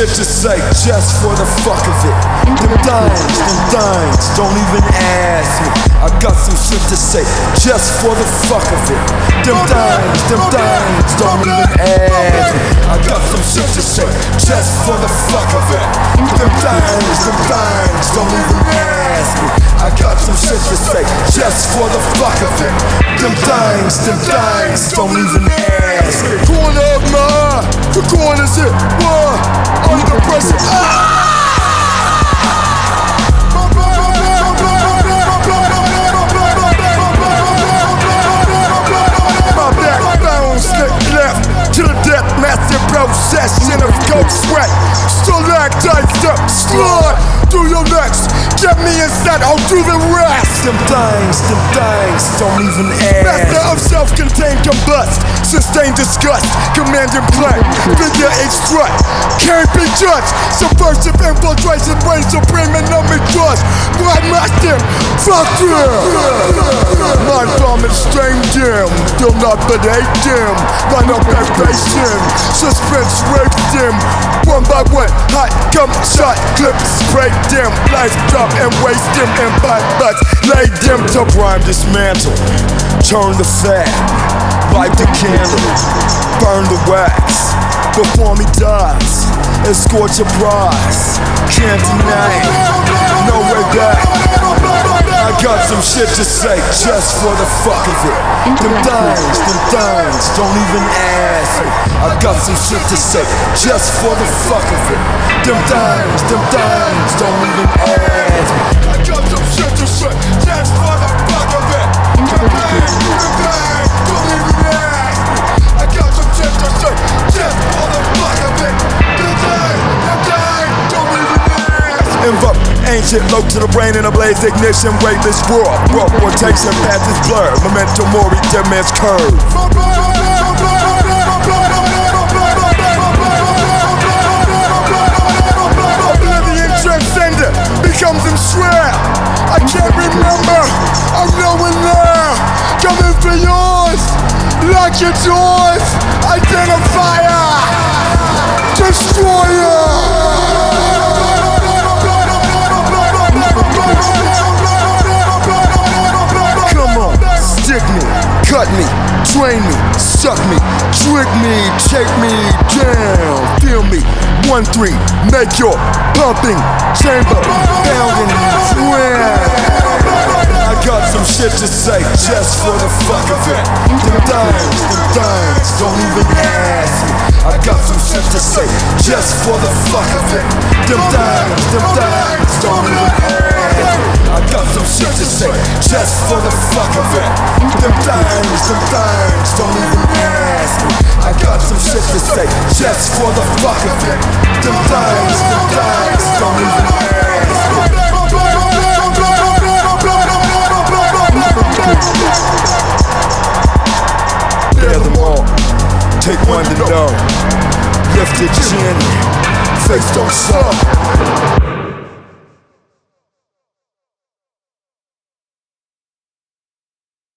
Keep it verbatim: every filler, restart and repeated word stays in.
shit to say just for the fuck of it. Them dimes, them dimes, don't even ask me. I got some shit to say just for the fuck of it. Them dimes, them dimes, don't even ask me. I got some shit to say just for the fuck of it. Them dimes, them dimes, don't even ask me. I got some shit to say just for the fuck of it. Them dimes, them dimes, don't even ask me. Corner of my eye, the corner's hit. Why? Under pressure. Ah! To the death, massive procession of coke sweat. Stalactites up, slide through your necks. Get me inside, I'll do the rest. Them things, them things, don't even ask. Master of self-contained combust, sustained disgust, command and play, figure eight strut. Can't be judged, subversive infiltration, reign supreme and untrust. Why must them? Fuck them. Mind bombing strain dim, still not but hate dim. Line up that face dim, suspense rape dim. One by one, hot come shot, clip spray dim. Life drop and waste dim and bite butts. Lay dim to prime dismantle. Turn the fat, light the candle, burn the wax. Before me dies, escort your prize. Can't deny it, no way back. I got some shit to say just for the fuck of it. Them dimes, them dimes, don't even ask me. I got some shit to say just for the fuck of it. Them dimes, them dimes, don't even ask me. I got some shit to say just for the fuck of it. Them dimes, them dimes, don't even ask me. I got some shit to say just for the fuck of it. Them dimes, them dimes, don't even ask me. Invoke ancient low to the brain in a blaze ignition, weightless roar. Broke rotation, path is blurred. Memento mori, dead man's curve. Oblivion transcendent becomes enshrouded. I can't remember, I'm knowing now. Coming for yours, lock your doors. Identifier, destroyer. Come on, stick me, cut me, train me, suck me, trick me, take me down. Feel me, one three, make your pumping chamber pounding drown. I got some shit to say just for the fuck of it. Them dimes, them dimes, don't even ask me. I got some shit to say just for the fuck of it. Them dimes, them dimes, don't even ask me. I got some shit to say just for the fuck of it. Them dimes, them dimes, don't even ask me. I got some shit to say just for the fuck of it. Them dimes, them dimes, don't even ask me. Bear them all, take one to know. Lift your chin, face don't suck.